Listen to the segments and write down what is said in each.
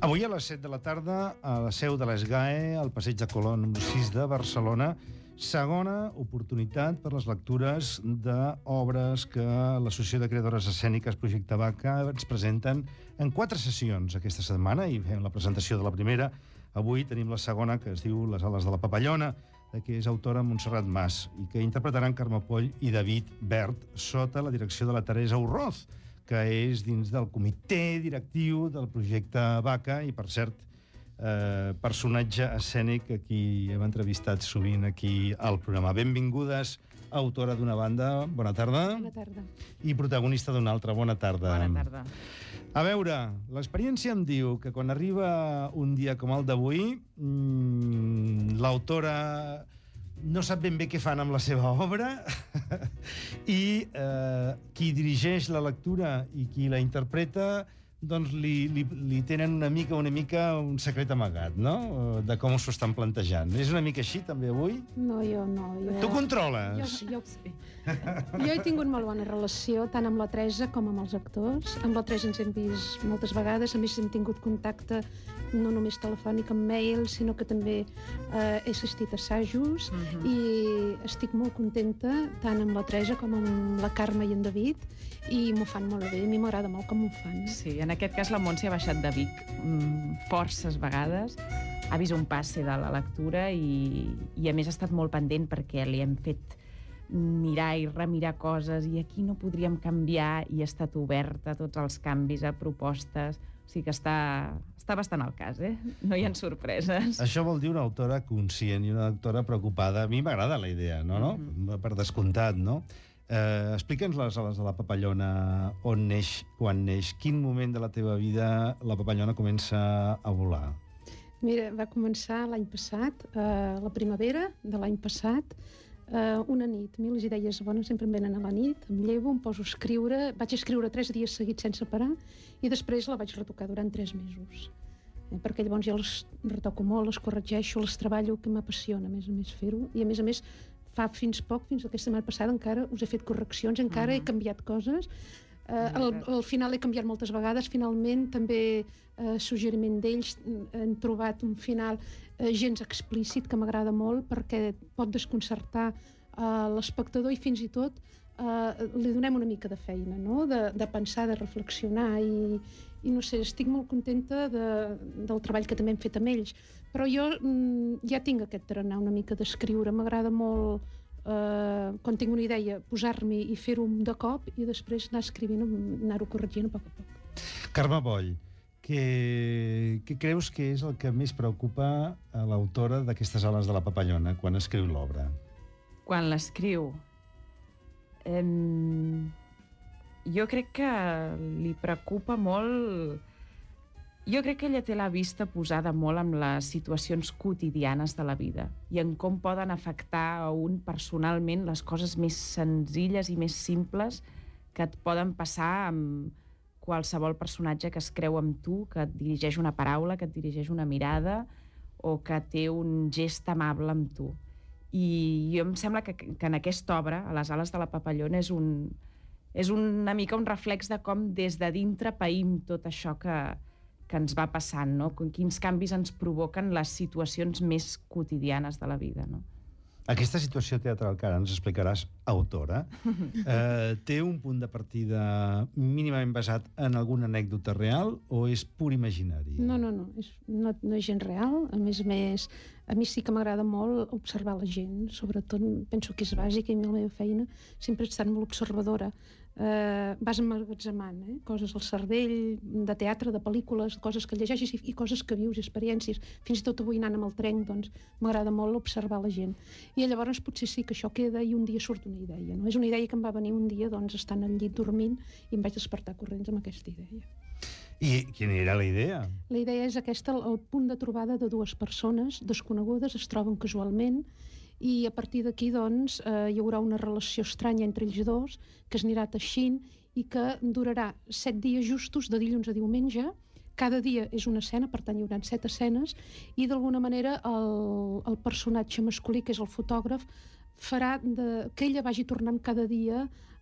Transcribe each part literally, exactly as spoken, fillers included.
Avui a les set de la tarda, a la seu de l'ESGAE, al Passeig de Colón número sis de Barcelona, segona oportunitat per les lectures d'obres que l'Associació de Creadores Escèniques Projecte Vaca ens presenten en quatre sessions aquesta setmana, i fem la presentació de la primera. Avui tenim la segona, que es diu Les ales de la papallona, que és autora Montserrat Mas, i que interpretaran Carme Poll i David Bert, sota la direcció de la Teresa Urroz, que és dins del comitè directiu del projecte Vaca, i, per cert, eh, personatge escènic a qui hem entrevistat sovint aquí al programa. Benvingudes, autora d'una banda, bona tarda. Bona tarda. I protagonista d'una altra, bona tarda. Bona tarda. A veure, l'experiència em diu que quan arriba un dia com el d'avui, mmm, l'autora no sap ben bé què fan amb la seva obra i eh, qui dirigeix la lectura i qui la interpreta doncs li, li, li tenen una mica una mica un secret amagat, no? De com s'ho estan plantejant. És una mica així també avui? No, jo no. Jo... Tu controles? Jo, jo, sí. Jo he tingut molt bona relació tant amb la Teresa com amb els actors. Amb la Teresa ens hem vist moltes vegades, a més hem tingut contacte no només telefònic amb mail, sinó que també eh, he assistit a assajos, uh-huh. i estic molt contenta tant amb la Teresa com amb la Carme i en David, i m'ho fan molt bé, a mi m'agrada molt com m'ho fan. Sí, en aquest cas la Montse ha baixat de Vic mm, forces vegades, ha vist un passe de la lectura i, i a més ha estat molt pendent perquè li hem fet mirar i remirar coses i aquí no podríem canviar, i ha estat oberta a tots els canvis, a propostes, o sigui que està, està bastant al cas, eh? No hi ha sorpreses. Això vol dir una autora conscient i una autora preocupada. A mi m'agrada la idea, no? no? Mm-hmm. Per descomptat, no? Eh, Explica'ns les ales de la papallona, on neix, quan neix, quin moment de la teva vida la papallona comença a volar? Mira, va començar l'any passat, eh, la primavera de l'any passat, eh, una nit. A mi les idees bones sempre em venen a la nit, em llevo, em poso a escriure, vaig escriure tres dies seguits sense parar, i després la vaig retocar durant tres mesos. Eh, perquè llavors ja les retoco molt, les corregeixo, les treballo, que m'apassiona, a més a més, fer-ho, i a més a més fa fins poc, fins aquesta setmana passada, encara us he fet correccions, encara uh-huh. he canviat coses. Uh, al, al final he canviat moltes vegades, finalment també uh, suggeriment d'ells, han trobat un final uh, gens explícit, que m'agrada molt, perquè pot desconcertar uh, l'espectador, i fins i tot uh, li donem una mica de feina, no? de, de pensar, de reflexionar, i, i no sé, estic molt contenta de, del treball que també hem fet amb ells, però jo mm, ja tinc aquest tarannà una mica d'escriure, m'agrada molt Uh, quan tinc una idea, posar-m'hi i fer-ho de cop, i després anar escrivint, anar-ho corregint a poc a poc. Carme Poll, què, què creus que és el que més preocupa a l'autora d'aquestes ales de la papallona quan escriu l'obra? Quan l'escriu, eh, jo crec que li preocupa molt. Jo crec que ella té la vista posada molt en les situacions quotidianes de la vida i en com poden afectar a un personalment les coses més senzilles i més simples que et poden passar amb qualsevol personatge que es creu amb tu, que et dirigeix una paraula, que et dirigeix una mirada o que té un gest amable amb tu. I jo em sembla que, que en aquesta obra, a les ales de la papallona, és, un, és una mica un reflex de com des de dintre païm tot això que que ens va passant, no? Quins canvis ens provoquen les situacions més quotidianes de la vida, no? Aquesta situació teatral que ara ens explicaràs, autora, eh, té un punt de partida mínimament basat en alguna anècdota real o és pur imaginari? No, no, no, és, no, no és gens real. A més a més, a mi sí que m'agrada molt observar la gent, sobretot penso que és bàsic, i a mi la meva feina sempre he estat molt observadora. Eh, vas emmagatzemant, eh? coses al cervell, de teatre, de pel·lícules, coses que llegeixes i, i coses que vius, experiències. Fins i tot avui anant amb el tren, doncs, m'agrada molt observar la gent. I llavors potser sí que això queda i un dia surt una idea. No? És una idea que em va venir un dia, doncs, estant al llit dormint, i em vaig despertar corrents amb aquesta idea. I quina era la idea? La idea és aquesta, el punt de trobada de dues persones desconegudes, es troben casualment, i a partir d'aquí, doncs, eh, hi haurà una relació estranya entre ells dos, que es anirà teixint i que durarà set dies justos, de dilluns a diumenge. Cada dia és una escena, per tant hi haurà set escenes, i d'alguna manera el, el personatge masculí, que és el fotògraf, farà de, que ella vagi tornant cada dia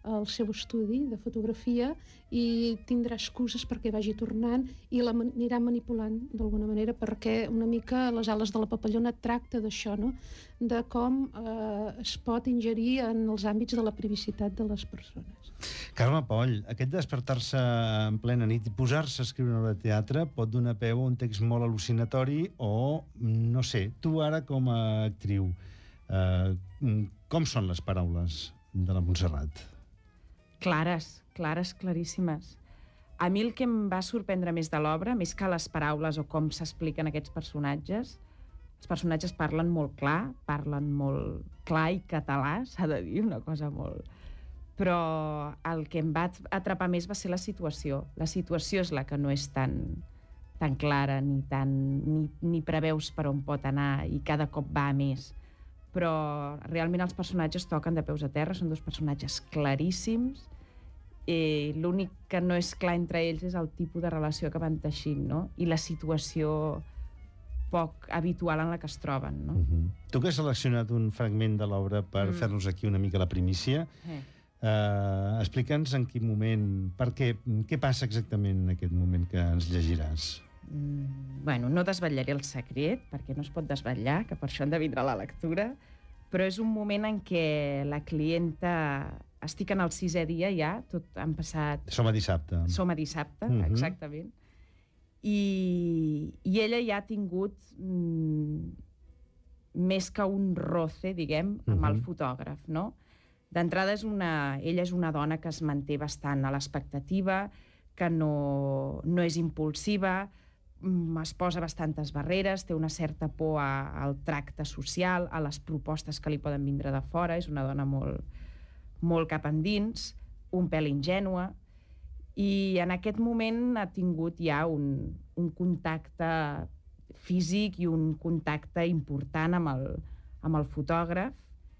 al seu estudi de fotografia i tindrà excuses perquè vagi tornant i la anirà manipulant d'alguna manera, perquè una mica les ales de la papallona tracta d'això, no? De com eh, es pot ingerir en els àmbits de la privacitat de les persones. Carme Poll, aquest despertar-se en plena nit i posar-se a escriure una obra de teatre pot donar peu a un text molt al·lucinatori o, no sé, tu ara com a actriu, eh, com són les paraules de la Montserrat? Clares, clares, claríssimes. A mi el que em va sorprendre més de l'obra, més que les paraules o com s'expliquen aquests personatges, els personatges parlen molt clar, parlen molt clar i català, s'ha de dir, una cosa molt... Però el que em va atrapar més va ser la situació. La situació és la que no és tan, tan clara ni, tan, ni, ni preveus per on pot anar i cada cop va a més. Però realment els personatges toquen de peus a terra, són dos personatges claríssims i l'únic que no és clar entre ells és el tipus de relació que van teixint, no? I la situació poc habitual en la que es troben, no? Uh-huh. Tu que has seleccionat un fragment de l'obra per mm. fer-nos aquí una mica la primícia, eh. Uh, explica'ns en quin moment, per què, què passa exactament en aquest moment que ens llegiràs? Mm, bueno, no desvetllaré el secret, perquè no es pot desvetllar, que per això han de vindre a la lectura, però és un moment en què la clienta... Estic en el sisè dia ja, tot han passat... Som a dissabte. Som a dissabte, uh-huh. exactament. I, I ella ja ha tingut mm, més que un roce, diguem, amb uh-huh. el fotògraf, no? D'entrada, és una, ella és una dona que es manté bastant a l'expectativa, que no, no és impulsiva, es posa bastantes barreres, té una certa por a, al tracte social, a les propostes que li poden vindre de fora, és una dona molt, molt cap endins, un pèl ingènua, i en aquest moment ha tingut ja un, un contacte físic i un contacte important amb el, amb el fotògraf,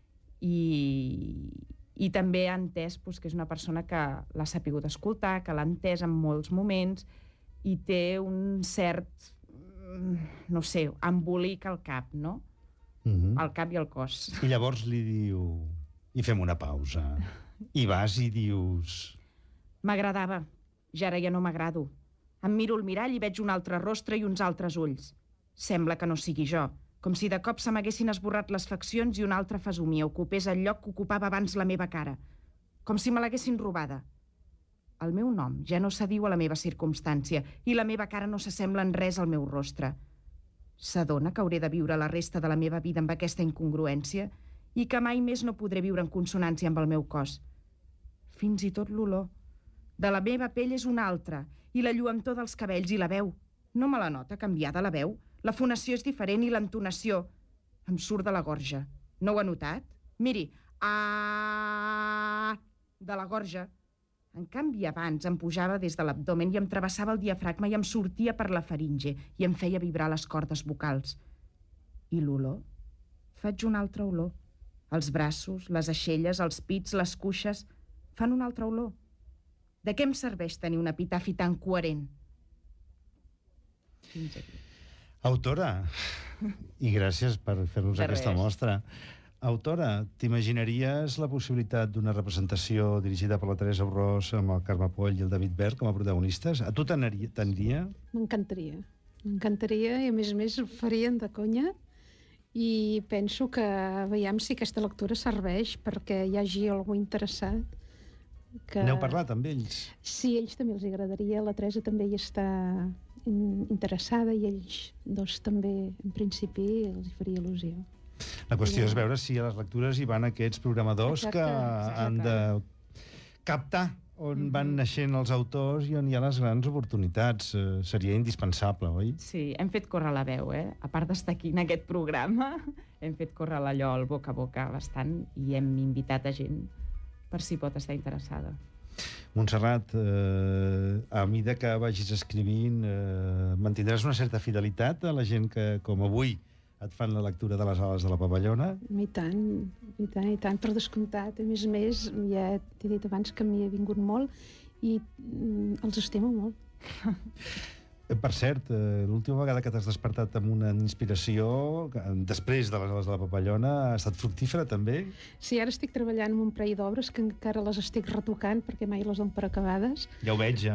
I, i també ha entès doncs, que és una persona que l'ha sapigut escoltar, que l'ha entès en molts moments i té un cert, no sé, embolic al cap, no? Uh-huh. Al cap i al cos. I llavors li diu... I fem una pausa. I vas i dius... M'agradava. Ja ara ja no m'agrado. Em miro al mirall i veig un altre rostre i uns altres ulls. Sembla que no sigui jo. Com si de cop se m'haguessin esborrat les faccions i una altra fesomia ocupés el lloc que ocupava abans la meva cara. Com si me l'haguessin robada. El meu nom ja no s'adiu a la meva circumstància i la meva cara no s'assembla en res al meu rostre. S'adona que hauré de viure la resta de la meva vida amb aquesta incongruència i que mai més no podré viure en consonància amb el meu cos. Fins i tot l'olor. De la meva pell és una altra i la lluentor dels cabells i la veu. No me la nota canviada, la veu? La fonació és diferent i l'entonació. Em surt de la gorja. No ho ha notat? Miri, ah, de la gorja. En canvi, abans em pujava des de l'abdomen i em travessava el diafragma i em sortia per la faringe i em feia vibrar les cordes vocals. I l'olor? Faig una altra olor. Els braços, les aixelles, els pits, les cuixes, fan una altra olor. De què em serveix tenir un epitafi tan coherent? Fins aquí. Autora, i gràcies per fer-nos aquesta mostra. Autora, t'imaginaries la possibilitat d'una representació dirigida per la Teresa Orrós amb el Carme Poll i el David Bert com a protagonistes? A tu t'aniria? M'encantaria. M'encantaria i, a més a més, ho farien de conya i penso que veiem si aquesta lectura serveix perquè hi hagi algú interessat. Que... N'heu parlat amb ells? Sí, a ells també els agradaria. La Teresa també hi està interessada i ells dos també, en principi, els hi faria il·lusió. La qüestió és veure si a les lectures hi van aquests programadors exacte, que exacte. han de captar on mm-hmm. van naixent els autors i on hi ha les grans oportunitats. Eh, seria indispensable, oi? Sí, hem fet córrer la veu, eh? A part d'estar aquí en aquest programa, hem fet córrer allò al boca a boca bastant i hem invitat a gent per si pot estar interessada. Montserrat, eh, a mesura que vagis escrivint, eh, mantindràs una certa fidelitat a la gent que, com avui, et fan la lectura de les ales de la papallona? I tant, i tant, i tant, per descomptat. A més a més, ja t'he dit abans que m'hi he vingut molt i mm, els estimo molt. Per cert, eh, l'última vegada que t'has despertat amb una inspiració, que, després de les ales de la papallona, ha estat fructífera, també? Sí, ara estic treballant en un parell d'obres que encara les estic retocant perquè mai les dono per acabades. Ja ho veig, ja.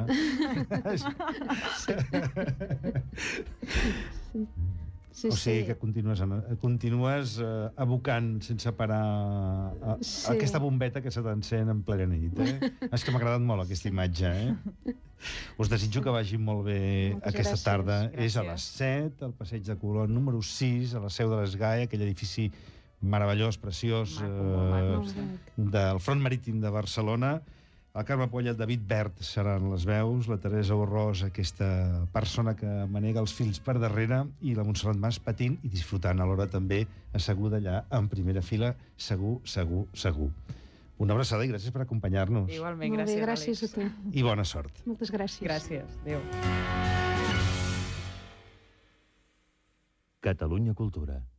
Sí, o sigui sí. que continues, continues eh, abocant sense parar a, a Sí. aquesta bombeta que se t'encén en plena nit. Eh? És que m'ha agradat molt aquesta imatge. Eh? Us desitjo que vagi molt bé Moltes aquesta gràcies. tarda. Gràcies. És a les set, al passeig de Colón número sis, a la Seu de l'Esgai, aquell edifici meravellós, preciós, Maco, molt maco. Molt bonic. del front marítim de Barcelona. El Carme Polla, el David Bert seran les veus, la Teresa Borrós, aquesta persona que manega els fils per darrere, i la Montserrat Mas patint i disfrutant alhora també, asseguda allà en primera fila, segur, segur, segur. Una abraçada i gràcies per acompanyar-nos. Igualment, Molt bé, gràcies, gràcies a Àlex. tu. I bona sort. Moltes gràcies. Gràcies, adéu. Catalunya Cultura.